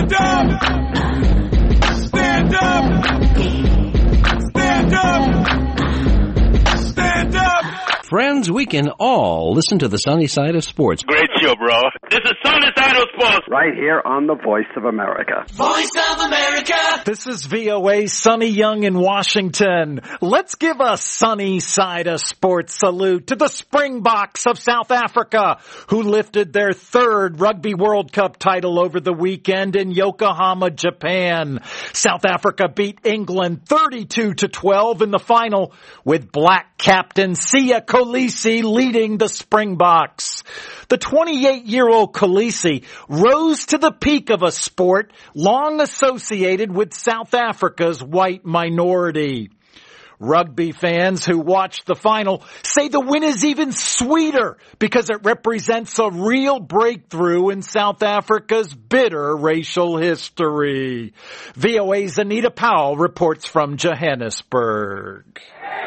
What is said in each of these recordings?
Stand up! Stand up! Stand up! Stand up! Friends, we can all listen to the sunny side of sports. Great show, bro. This is Sunny Side of Sports. Right here on the Voice of America. Voice of America. This is VOA Sunny Young in Washington. Let's give a sunny side of sports salute to the Springboks of South Africa, who lifted their third Rugby World Cup title over the weekend in Yokohama, Japan. South Africa beat England 32-12 in the final, with black captain Siya Kolisi leading the Springboks. The 28-year-old Kolisi rose to the peak of a sport long associated with South Africa's white minority. Rugby fans who watched the final say the win is even sweeter because it represents a real breakthrough in South Africa's bitter racial history. VOA's Anita Powell reports from Johannesburg.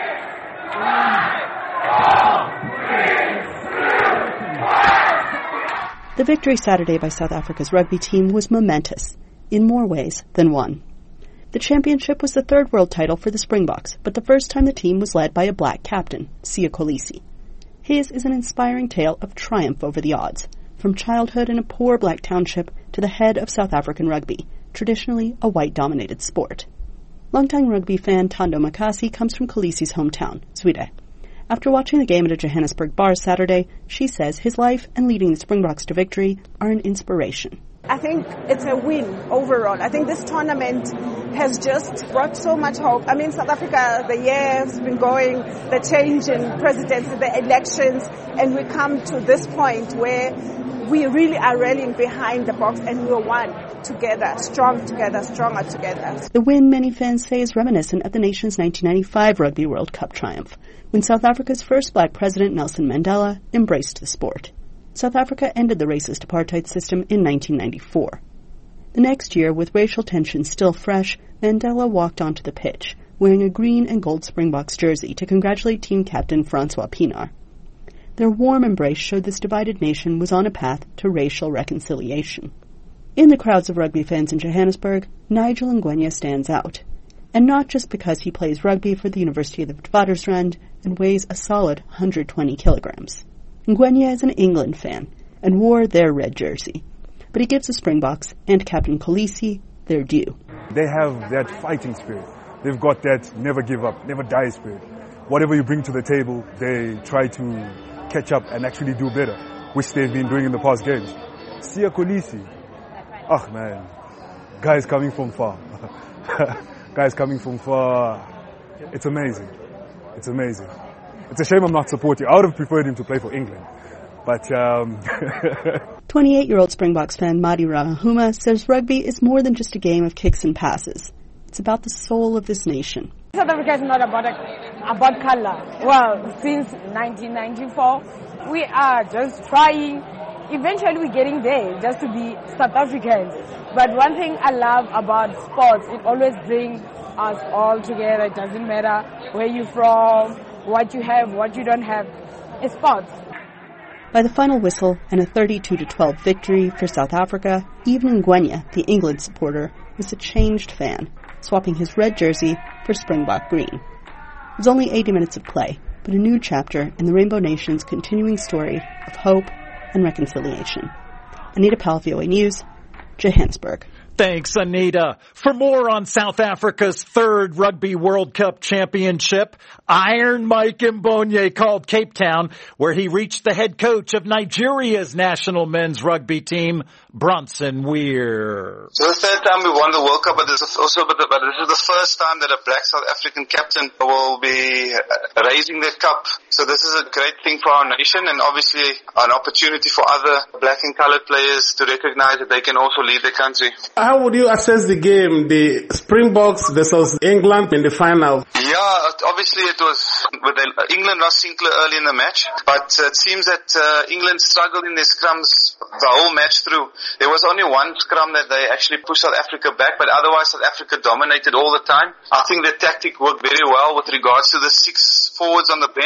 The victory Saturday by South Africa's rugby team was momentous, in more ways than one. The championship was the third world title for the Springboks, but the first time the team was led by a black captain, Siya Kolisi. His is an inspiring tale of triumph over the odds, from childhood in a poor black township to the head of South African rugby, traditionally a white-dominated sport. Longtime rugby fan Thando Makasi comes from Kolisi's hometown, Zwide. After watching the game at a Johannesburg bar Saturday, she says his life and leading the Springboks to victory are an inspiration. I think it's a win overall. I think this tournament has just brought so much hope. I mean, South Africa, the year has been going, the change in presidency, the elections, and we come to this point where we really are rallying behind the Boks and we're one together, strong together, stronger together. The win, many fans say, is reminiscent of the nation's 1995 Rugby World Cup triumph, when South Africa's first black president, Nelson Mandela, embraced the sport. South Africa ended the racist apartheid system in 1994. The next year, with racial tensions still fresh, Mandela walked onto the pitch, wearing a green and gold Springboks jersey to congratulate team captain Francois Pienaar. Their warm embrace showed this divided nation was on a path to racial reconciliation. In the crowds of rugby fans in Johannesburg, Nigel Ngwenya stands out. And not just because he plays rugby for the University of the Witwatersrand and weighs a solid 120 kilograms. Ngwenya is an England fan and wore their red jersey. But he gives the Springboks and Captain Kolisi their due. They have that fighting spirit. They've got that never give up, never die spirit. Whatever you bring to the table, they try to catch up and actually do better, which they've been doing in the past games. Siya Kolisi, oh man, guys coming from far. Guys coming from far. It's amazing. It's amazing. It's a shame I'm not supporting. I would have preferred him to play for England. But 28-year-old Springboks fan Madi Rahahuma says rugby is more than just a game of kicks and passes. It's about the soul of this nation. South Africa is not about color. Well, since 1994, we are just trying. Eventually we're getting there just to be South Africans. But one thing I love about sports, it always brings us all together. It doesn't matter where you're from, what you have, what you don't have. It's sports. By the final whistle and a 32-12 victory for South Africa, even Ngwenya, the England supporter, was a changed fan, swapping his red jersey for Springbok green. It was only 80 minutes of play, but a new chapter in the Rainbow Nation's continuing story of hope and reconciliation. Anita Powell, VOA News, Johannesburg. Thanks, Anita. For more on South Africa's third Rugby World Cup championship, Iron Mike Mbonye called Cape Town, where he reached the head coach of Nigeria's national men's rugby team, Bronson Weir. So the third time we won the World Cup, but this is the first time that a black South African captain will be raising their cup. So this is a great thing for our nation and obviously an opportunity for other black and colored players to recognize that they can also lead their country. How would you assess the game, the Springboks versus England in the final? Yeah, obviously it was with England lost Sinclair early in the match, but it seems that England struggled in their scrums the whole match through. There was only one scrum that they actually pushed South Africa back, but otherwise South Africa dominated all the time. I think the tactic worked very well with regards to the 6 forwards on the bench.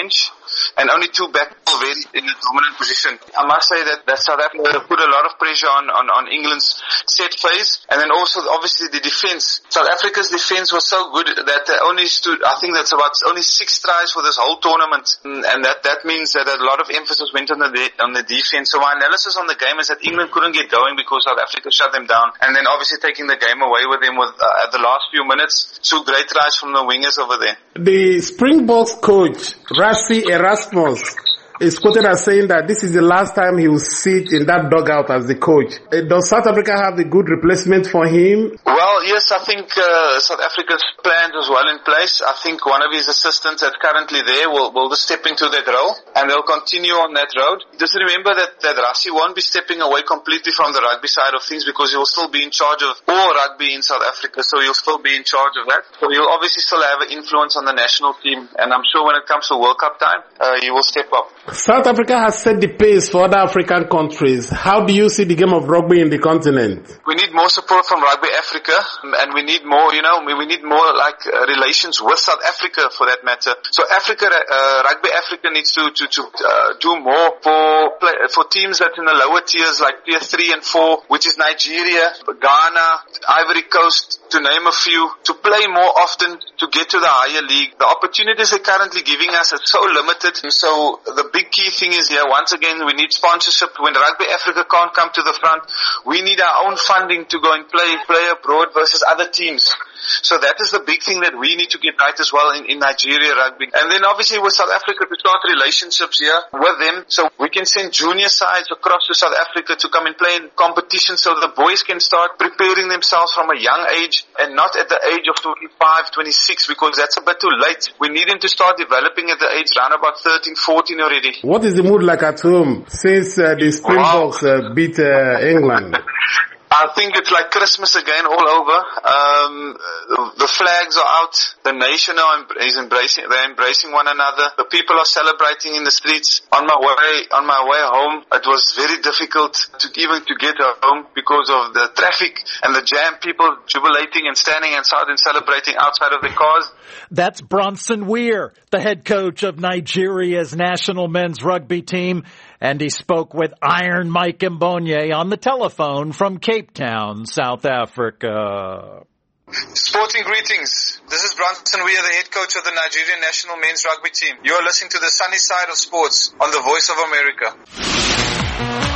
and only 2 back very in a dominant position. I must say that South Africa put a lot of pressure on England's set phase, and then also obviously the defense. South Africa's defense was so good that they only stood, I think that's about only 6 tries for this whole tournament, and that means that a lot of emphasis went on the defense. So my analysis on the game is that England couldn't get going because South Africa shut them down, and then obviously taking the game away with them with at the last few minutes. 2 great tries from the wingers over there. The Springboks coach, Rassie Erasmus, is quoted as saying that this is the last time he will sit in that dugout as the coach. Does South Africa have a good replacement for him? Well, yes, I think South Africa's plans was well in place. I think one of his assistants that's currently there will just step into that role, and they'll continue on that road. Just remember that Rassie won't be stepping away completely from the rugby side of things, because he will still be in charge of all rugby in South Africa, so he'll still be in charge of that. So he'll obviously still have an influence on the national team, and I'm sure when it comes to World Cup time, he will step up. South Africa has set the pace for other African countries. How do you see the game of rugby in the continent? We need more support from Rugby Africa, and we need more, we need more relations with South Africa for that matter. So Rugby Africa needs to do more for teams that in the lower tiers like tier 3 and 4, which is Nigeria, Ghana, Ivory Coast, to name a few, to play more often to get to the higher league. The opportunities they're currently giving us are so limited. So the big key thing is here, once again, we need sponsorship. When Rugby Africa can't come to the front, we need our own funding to go and play abroad versus other teams. So that is the big thing that we need to get right as well in Nigeria rugby. And then obviously with South Africa to start relationships here with them, so we can send junior sides across to South Africa to come and play in competition, so the boys can start preparing themselves from a young age and not at the age of 25, 26, because that's a bit too late. We need them to start developing at the age around about 13, 14 already. What is the mood like at home since the Springboks beat England? I think it's like Christmas again all over. The flags are out. The nation is embracing one another. The people are celebrating in the streets. On my way home, it was very difficult to get home because of the traffic and the jam. People jubilating and standing inside and celebrating outside of the cars. That's Bronson Weir, the head coach of Nigeria's national men's rugby team. And he spoke with Iron Mike Mbonye on the telephone from Cape Town, South Africa. Sporting greetings. This is Bronson Weir, the head coach of the Nigerian national men's rugby team. You are listening to the sunny side of sports on the Voice of America.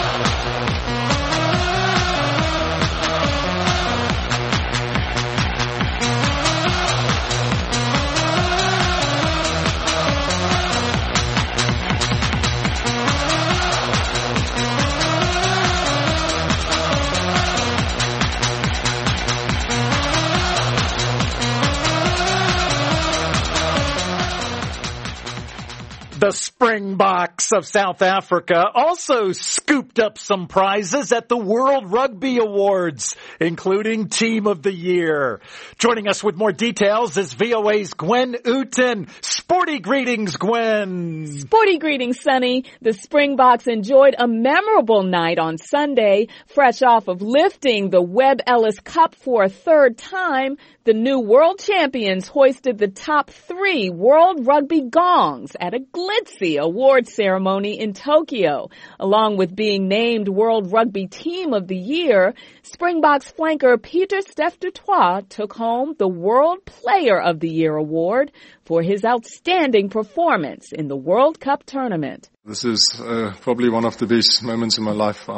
The Springboks of South Africa also scooped up some prizes at the World Rugby Awards, including Team of the Year. Joining us with more details is VOA's Gwen Uten. Sporty greetings, Gwen. Sporty greetings, Sonny. The Springboks enjoyed a memorable night on Sunday. Fresh off of lifting the Webb Ellis Cup for a third time, the new world champions hoisted the top 3 World Rugby gongs at a glitzy award ceremony in Tokyo. Along with being named World Rugby Team of the Year, Springboks flanker Peter Steph du Toit took home the World Player of the Year award for his outstanding performance in the World Cup tournament. This is probably one of the best moments in my life.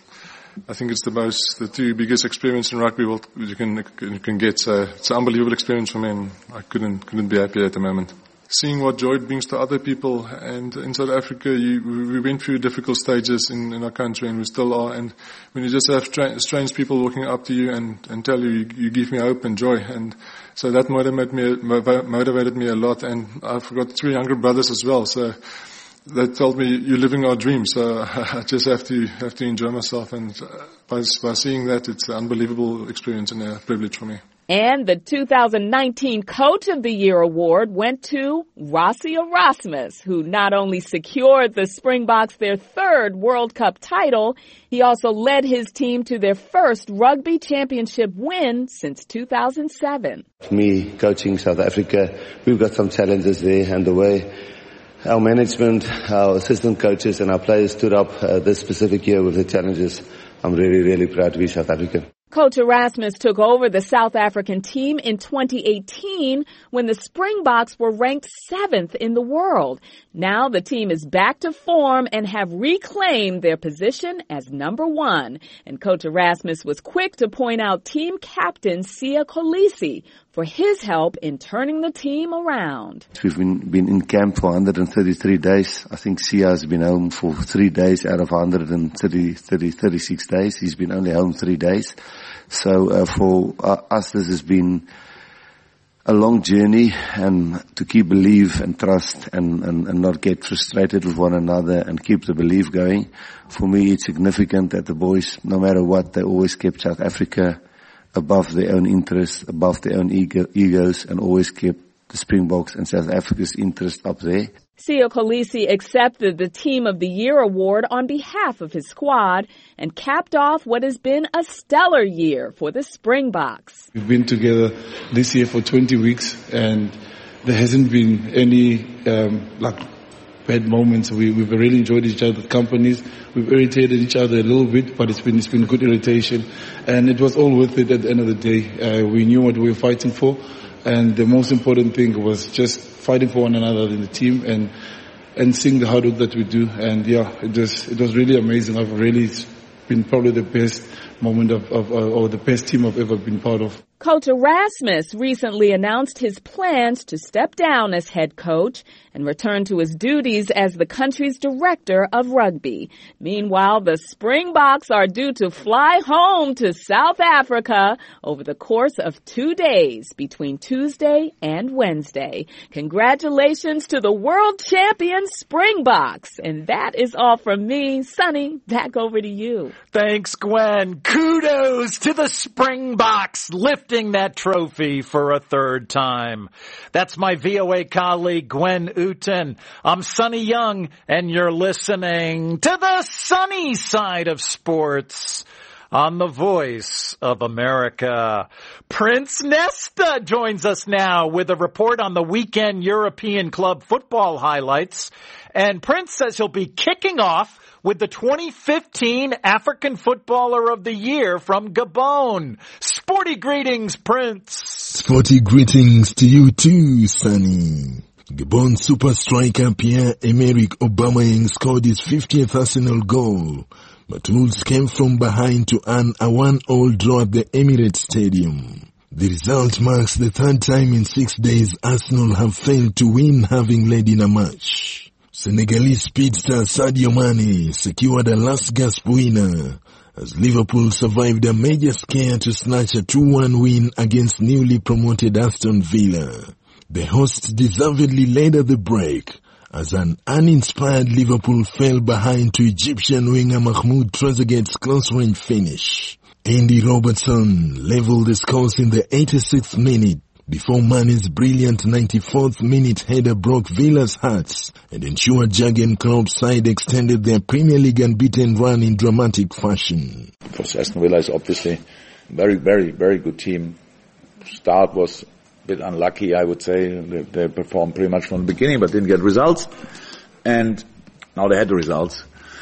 I think it's the 2 biggest experience in rugby you can get. So it's an unbelievable experience for me, and I couldn't be happier at the moment. Seeing what joy it brings to other people, and in South Africa, we went through difficult stages in our country, and we still are. And when you just have strange people walking up to you and tell you give me hope and joy, and so that motivated me a lot. And I've got 3 younger brothers as well, so they told me you're living our dream. So I just have to enjoy myself, and by seeing that, it's an unbelievable experience and a privilege for me. And the 2019 Coach of the Year award went to Rassie Erasmus, who not only secured the Springboks their 3rd World Cup title, he also led his team to their first rugby championship win since 2007. Me coaching South Africa, we've got some challenges there, and the way our management, our assistant coaches and our players stood up this specific year with the challenges. I'm really, really proud to be South African. Coach Erasmus took over the South African team in 2018 when the Springboks were ranked 7th in the world. Now the team is back to form and have reclaimed their position as number 1. And Coach Erasmus was quick to point out team captain Siya Kolisi for his help in turning the team around. We've been in camp for 133 days. I think Siya has been home for 3 days out of 36 days. He's been only home 3 days. So for us, this has been a long journey, and to keep belief and trust and not get frustrated with one another and keep the belief going. For me, it's significant that the boys, no matter what, they always kept South Africa above their own interests, above their own egos, and always kept the Springboks and South Africa's interest up there. Siya Kolisi accepted the Team of the Year award on behalf of his squad and capped off what has been a stellar year for the Springboks. We've been together this year for 20 weeks, and there hasn't been any bad moments. We've really enjoyed each other's companies. We've irritated each other a little bit, but it's been good irritation, and it was all worth it at the end of the day. We knew what we were fighting for, and the most important thing was just fighting for one another in the team and seeing the hard work that we do. And yeah, it was really amazing. It's been probably the best moment or the best team I've ever been part of. Coach Erasmus recently announced his plans to step down as head coach and return to his duties as the country's director of rugby. Meanwhile, the Springboks are due to fly home to South Africa over the course of 2 days between Tuesday and Wednesday. Congratulations to the world champion Springboks. And that is all from me. Sonny, back over to you. Thanks, Gwen. Kudos to the Springboks lifting that trophy for a third time. That's my VOA colleague, Gwen Uten. I'm Sonny Young, and you're listening to the sunny side of sports on the Voice of America. Prince Nesta joins us now with a report on the weekend European club football highlights. And Prince says he'll be kicking off with the 2015 African Footballer of the Year from Gabon. Sporty greetings, Prince. Sporty greetings to you too, Sonny. Gabon super striker Pierre-Emerick Aubameyang scored his 50th Arsenal goal, but Wolves came from behind to earn a 1-1 draw at the Emirates Stadium. The result marks the third time in 6 days Arsenal have failed to win, having led in a match. Senegalese speedster Sadio Mane secured a last gasp winner as Liverpool survived a major scare to snatch a 2-1 win against newly promoted Aston Villa. The hosts deservedly led at the break as an uninspired Liverpool fell behind to Egyptian winger Mahmoud Trezeguet's close-range finish. Andy Robertson leveled the scores in the 86th minute before Mane's brilliant 94th minute header broke Villa's hearts and ensured Jurgen Klopp's side extended their Premier League unbeaten run in dramatic fashion. Because Aston Villa is obviously a very, very, very good team. Start was a bit unlucky, I would say. They performed pretty much from the beginning but didn't get results. And now they had the results.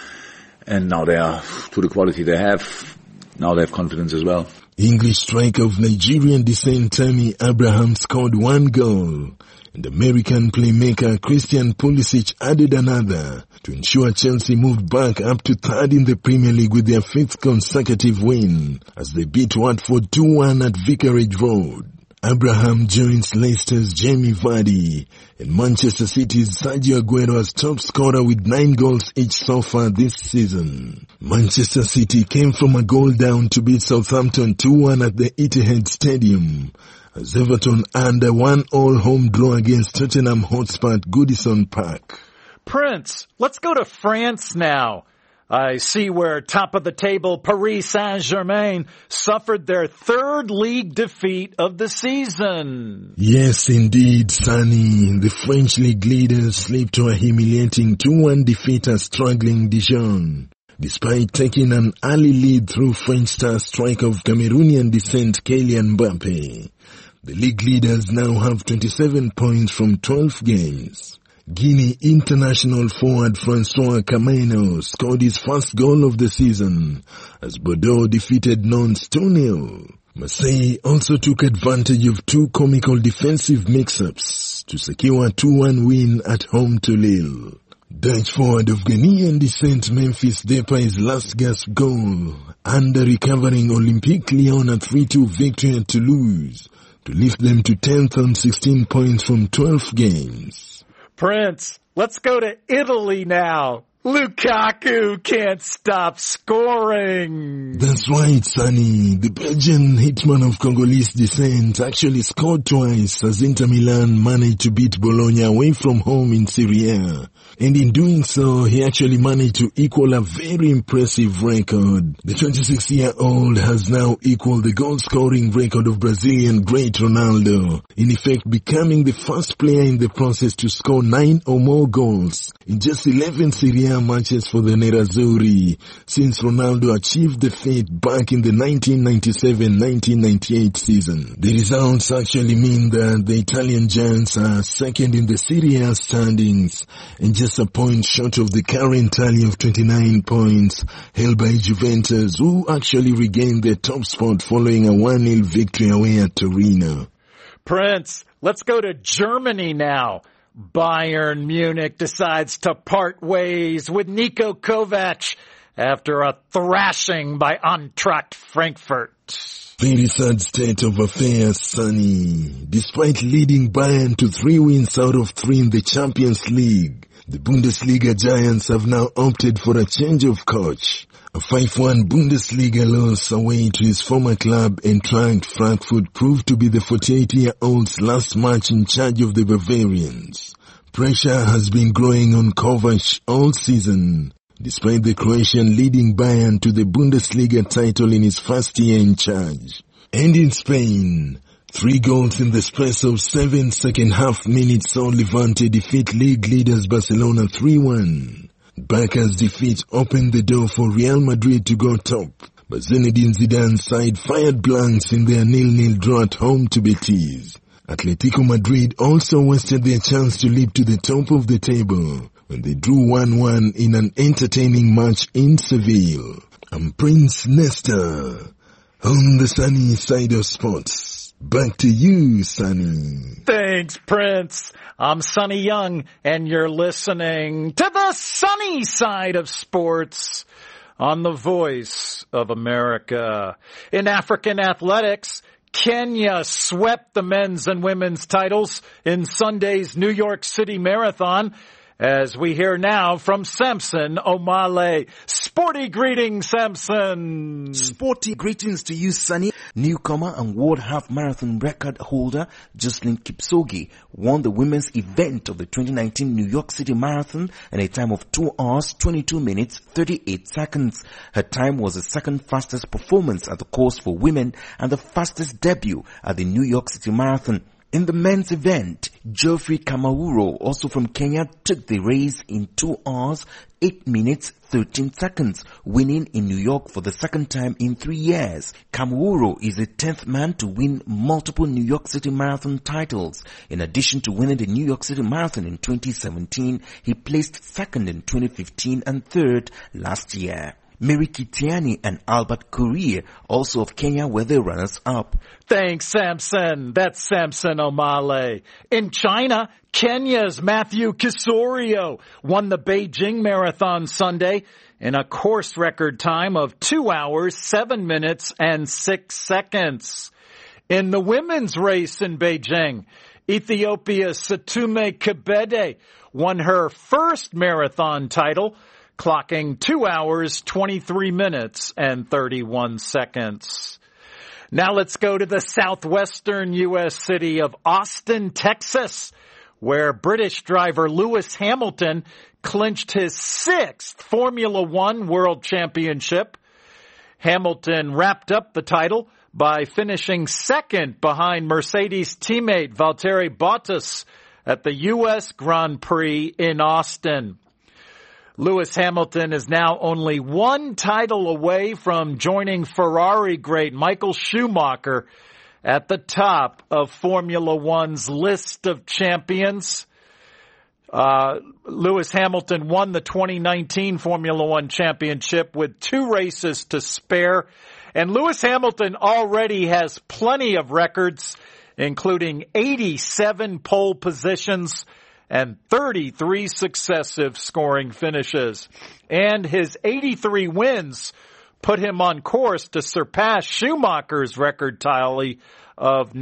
And now they are to the quality they have. Now they have confidence as well. English striker of Nigerian descent Tammy Abraham scored 1 goal, and American playmaker Christian Pulisic added another to ensure Chelsea moved back up to third in the Premier League with their 5th consecutive win as they beat Watford 2-1 at Vicarage Road. Abraham joins Leicester's Jamie Vardy and Manchester City's Sergio Aguero as top scorer with 9 goals each so far this season. Manchester City came from a goal down to beat Southampton 2-1 at the Etihad Stadium as Everton earned a 1-1 home draw against Tottenham Hotspur at Goodison Park. Prince, let's go to France now. I see where top of the table Paris Saint-Germain suffered their 3rd league defeat of the season. Yes, indeed, Sonny. The French league leaders slipped to a humiliating 2-1 defeat at struggling Dijon. Despite taking an early lead through French star striker of Cameroonian descent Kylian Mbappe, the league leaders now have 27 points from 12 games. Guinea international forward Francois Cameno scored his first goal of the season as Bordeaux defeated Nantes 2-0. Marseille also took advantage of two comical defensive mix-ups to secure a 2-1 win at home to Lille. Dutch forward of Ghanaian descent Memphis Depay's last gasp goal under recovering Olympique Lyon a 3-2 victory at Toulouse to lift them to 10th on 16 points from 12 games. Prince, let's go to Italy now. Lukaku can't stop scoring. That's right, Sonny. The Belgian hitman of Congolese descent actually scored twice as Inter Milan managed to beat Bologna away from home in Serie A. And in doing so, he actually managed to equal a very impressive record. The 26-year-old has now equaled the goal-scoring record of Brazilian great Ronaldo, in effect becoming the first player in the process to score 9 or more goals in just 11 Serie A matches for the Nerazzurri, since Ronaldo achieved the feat back in the 1997-1998 season. The results actually mean that the Italian giants are second in the Serie A standings and just a point short of the current tally of 29 points held by Juventus, who actually regained their top spot following a 1-0 victory away at Torino. Prince, let's go to Germany now. Bayern Munich decides to part ways with Niko Kovac after a thrashing by Eintracht Frankfurt. Very sad state of affairs, Sonny. Despite leading Bayern to 3 wins out of 3 in the Champions League, the Bundesliga giants have now opted for a change of coach. A 5-1 Bundesliga loss away to his former club Eintracht Frankfurt proved to be the 48-year-old's last match in charge of the Bavarians. Pressure has been growing on Kovac all season, despite the Croatian leading Bayern to the Bundesliga title in his first year in charge. And in Spain, 3 goals in the space of 7 second-half minutes saw Levante defeat league leaders Barcelona 3-1. Barca's defeat opened the door for Real Madrid to go top, but Zinedine Zidane's side fired blanks in their 0-0 draw at home to Betis. Atletico Madrid also wasted their chance to leap to the top of the table when they drew 1-1 in an entertaining match in Seville. I'm Prince Nestor on the sunny side of sports. Back to you, Sonny. Thanks, Prince. I'm Sonny Young, and you're listening to the sunny side of sports on the Voice of America. In African athletics, Kenya swept the men's and women's titles in Sunday's New York City Marathon. As we hear now from Samson Omale. Sporty greetings, Samson. Sporty greetings to you, Sonny. Newcomer and world half marathon record holder Jocelyn Kipchoge won the women's event of the 2019 New York City Marathon in a time of 2 hours, 22 minutes, 38 seconds. Her time was the second fastest performance at the course for women and the fastest debut at the New York City Marathon. In the men's event, Geoffrey Kamawuro, also from Kenya, took the race in 2 hours, 8 minutes, 13 seconds, winning in New York for the second time in 3 years. Kamawuro is the 10th man to win multiple New York City Marathon titles. In addition to winning the New York City Marathon in 2017, he placed second in 2015 and third last year. Mary Kitiani and Albert Korir, also of Kenya, were the runners-up. Thanks, Samson. That's Samson Omale. In China, Kenya's Matthew Kisorio won the Beijing Marathon Sunday in a course record time of 2 hours, 7 minutes, and 6 seconds. In the women's race in Beijing, Ethiopia's Satume Kebede won her first marathon title, clocking 2 hours, 23 minutes, and 31 seconds. Now let's go to the southwestern U.S. city of Austin, Texas, where British driver Lewis Hamilton clinched his 6th Formula One World Championship. Hamilton wrapped up the title by finishing second behind Mercedes teammate Valtteri Bottas at the U.S. Grand Prix in Austin. Lewis Hamilton is now only 1 title away from joining Ferrari great Michael Schumacher at the top of Formula One's list of champions. Lewis Hamilton won the 2019 Formula One championship with 2 races to spare. And Lewis Hamilton already has plenty of records, including 87 pole positions and 33 successive scoring finishes. And his 83 wins put him on course to surpass Schumacher's record tally of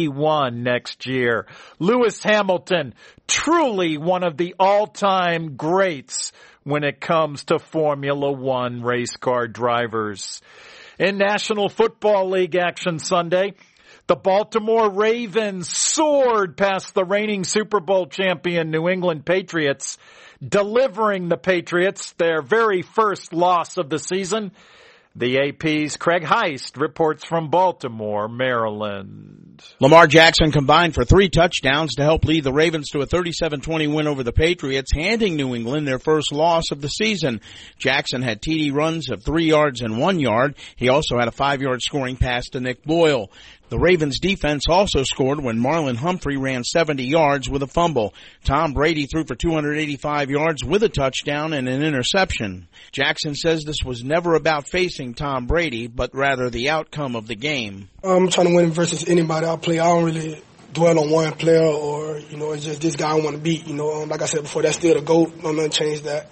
91 next year. Lewis Hamilton, truly one of the all-time greats when it comes to Formula One race car drivers. In National Football League action Sunday, the Baltimore Ravens soared past the reigning Super Bowl champion New England Patriots, delivering the Patriots their very first loss of the season. The AP's Craig Heist reports from Baltimore, Maryland. Lamar Jackson combined for 3 touchdowns to help lead the Ravens to a 37-20 win over the Patriots, handing New England their first loss of the season. Jackson had TD runs of 3 yards and 1 yard. He also had a 5-yard scoring pass to Nick Boyle. The Ravens defense also scored when Marlon Humphrey ran 70 yards with a fumble. Tom Brady threw for 285 yards with a touchdown and an interception. Jackson says this was never about facing Tom Brady, but rather the outcome of the game. I'm trying to win versus anybody I play. I don't really dwell on one player or, it's just this guy I want to beat. Like I said before, that's still the GOAT. I'm going to change that.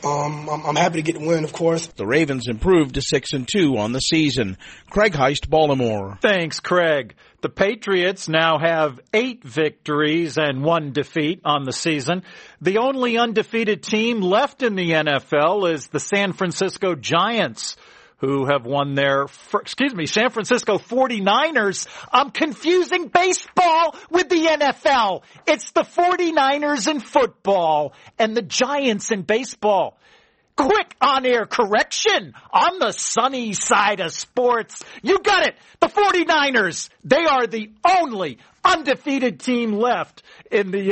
I'm happy to get the win, of course. The Ravens improved to 6-2 on the season. Craig Heist, Baltimore. Thanks, Craig. The Patriots now have 8 victories and 1 defeat on the season. The only undefeated team left in the NFL is the San Francisco Giants, who have won their, San Francisco 49ers. I'm confusing baseball with the NFL. It's the 49ers in football and the Giants in baseball. Quick on-air correction on the sunny side of sports. You got it. The 49ers, they are the only undefeated team left in the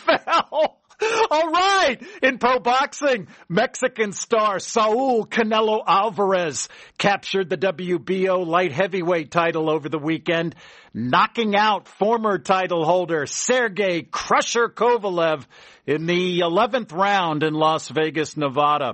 NFL. All right. In pro boxing, Mexican star Saul Canelo Alvarez captured the WBO light heavyweight title over the weekend, knocking out former title holder Sergey Crusher Kovalev in the 11th round in Las Vegas, Nevada.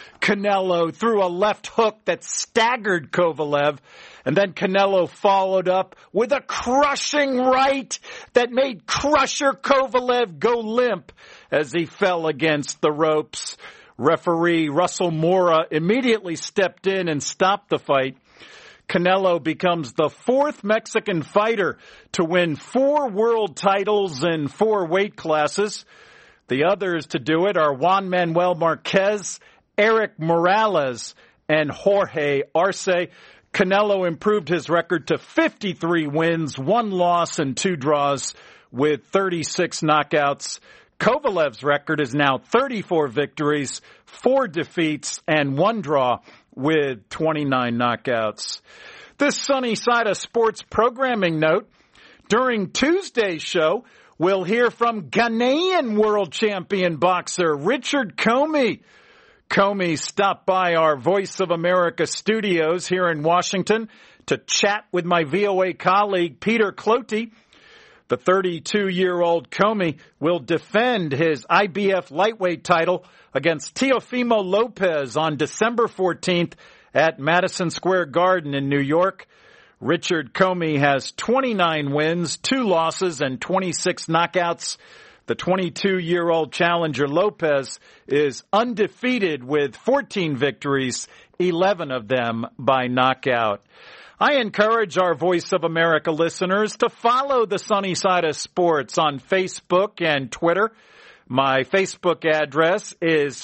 Canelo threw a left hook that staggered Kovalev, and then Canelo followed up with a crushing right that made Crusher Kovalev go limp as he fell against the ropes. Referee Russell Mora immediately stepped in and stopped the fight. Canelo becomes the 4th Mexican fighter to win 4 world titles in 4 weight classes. The others to do it are Juan Manuel Marquez, Eric Morales, and Jorge Arce. Canelo improved his record to 53 wins, 1 loss, and 2 draws with 36 knockouts. Kovalev's record is now 34 victories, 4 defeats, and 1 draw with 29 knockouts. This sunny side of sports programming note, during Tuesday's show, we'll hear from Ghanaian world champion boxer Richard Comey. Comey stopped by our Voice of America studios here in Washington to chat with my VOA colleague Peter Cloty. The 32-year-old Comey will defend his IBF lightweight title against Teofimo Lopez on December 14th at Madison Square Garden in New York. Richard Comey has 29 wins, 2 losses, and 26 knockouts. The 22-year-old challenger Lopez is undefeated with 14 victories, 11 of them by knockout. I encourage our Voice of America listeners to follow the Sunny Side of Sports on Facebook and Twitter. My Facebook address is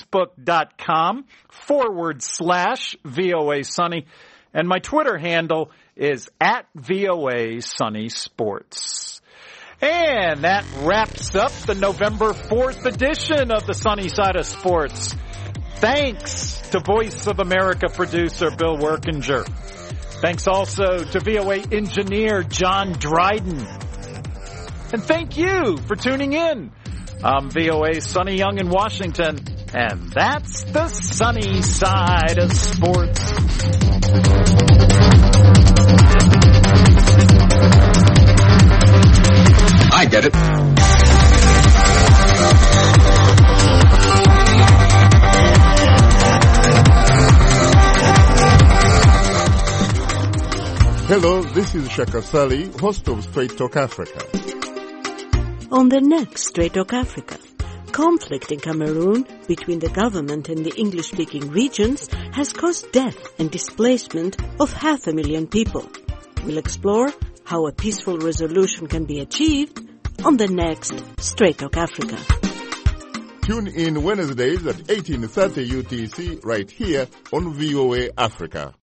facebook.com/VOA Sunny, and my Twitter handle is @VOA Sunny Sports. And that wraps up the November 4th edition of the Sunny Side of Sports. Thanks to Voice of America producer Bill Workinger. Thanks also to VOA engineer John Dryden. And thank you for tuning in. I'm VOA's Sonny Young in Washington, and that's the Sunny Side of Sports. I get it. Hello, this is Shaka Sali, host of Straight Talk Africa. On the next Straight Talk Africa, conflict in Cameroon between the government and the English-speaking regions has caused death and displacement of 500,000 people. We'll explore how a peaceful resolution can be achieved on the next Straight Talk Africa. Tune in Wednesdays at 18:30 UTC right here on VOA Africa.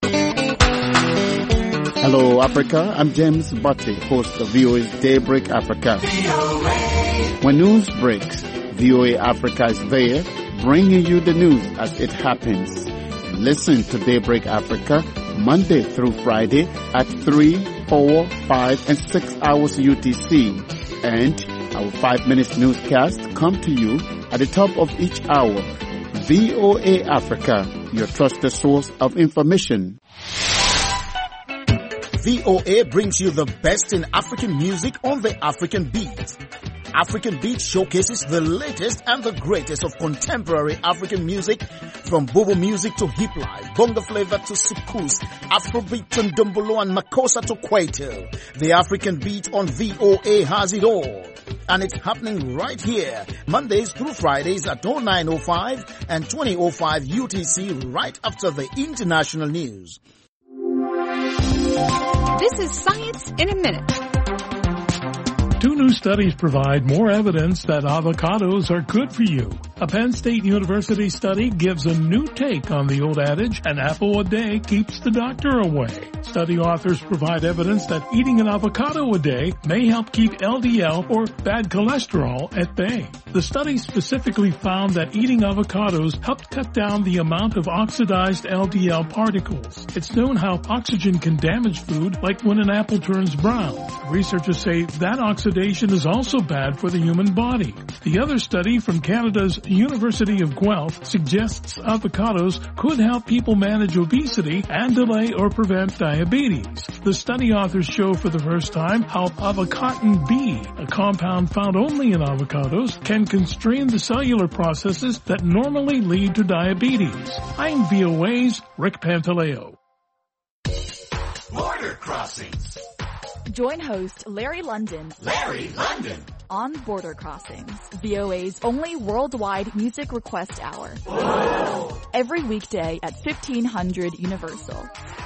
Hello Africa, I'm James Butley, host of VOA's Daybreak Africa. When news breaks, VOA Africa is there, bringing you the news as it happens. Listen to Daybreak Africa Monday through Friday at 3, 4, 5, and 6 hours UTC. And our 5-minute newscast come to you at the top of each hour. VOA Africa, your trusted source of information. VOA brings you the best in African music on the African Beat. African Beat showcases the latest and the greatest of contemporary African music, from bobo music to hip life, bongo flavor to soukous, Afrobeat to ndombolo and makossa to kwaito. The African Beat on VOA has it all. And it's happening right here, Mondays through Fridays at 09:05 and 20:05 UTC, right after the international news. This is Science in a Minute. 2 new studies provide more evidence that avocados are good for you. A Penn State University study gives a new take on the old adage, an apple a day keeps the doctor away. Study authors provide evidence that eating an avocado a day may help keep LDL or bad cholesterol at bay. The study specifically found that eating avocados helped cut down the amount of oxidized LDL particles. It's known how oxygen can damage food, like when an apple turns brown. Researchers say that oxidation is also bad for the human body. The other study from Canada's University of Guelph suggests avocados could help people manage obesity and delay or prevent diabetes. The study authors show for the first time how avocatin B, a compound found only in avocados, can constrain the cellular processes that normally lead to diabetes. I'm VOA's Rick Pantaleo. Border Crossings. Join host Larry London on Border Crossings, VOA's only worldwide music request hour. Whoa. Every weekday at 1500 Universal.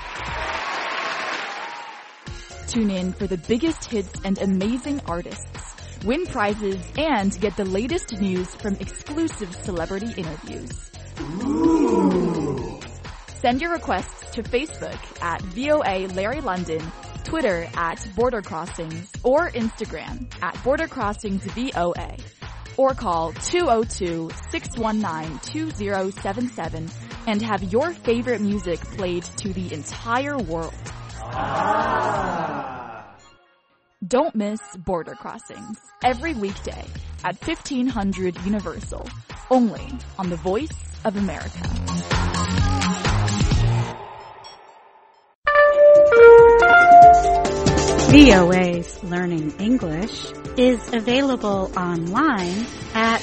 Tune in for the biggest hits and amazing artists, win prizes, and get the latest news from exclusive celebrity interviews. Ooh. Send your requests to Facebook at VOA Larry London, Twitter at Border Crossings, or Instagram at Border Crossings VOA. Or call 202-619-2077 and have your favorite music played to the entire world. Don't miss Border Crossings every weekday at 1500 Universal, only on the Voice of America. VOA's Learning English is available online at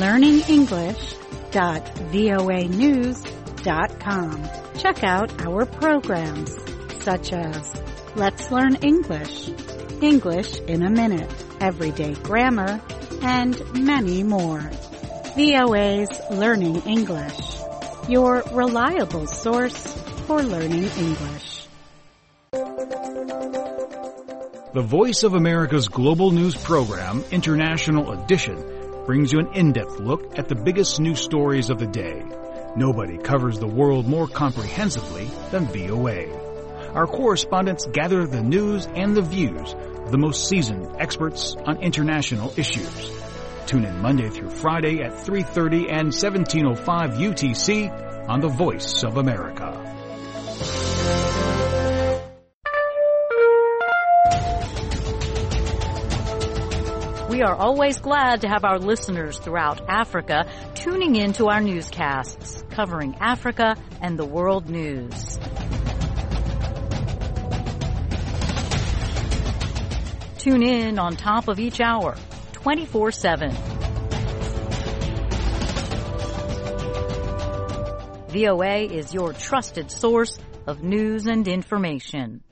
learningenglish.voanews.com. Check out our programs such as Let's Learn English, English in a Minute, Everyday Grammar, and many more. VOA's Learning English, your reliable source for learning English. The Voice of America's global news program, International Edition, brings you an in-depth look at the biggest news stories of the day. Nobody covers the world more comprehensively than VOA. Our correspondents gather the news and the views of the most seasoned experts on international issues. Tune in Monday through Friday at 3:30 and 17:05 UTC on The Voice of America. We are always glad to have our listeners throughout Africa tuning in to our newscasts, covering Africa and the world news. Tune in on top of each hour, 24/7. VOA is your trusted source of news and information.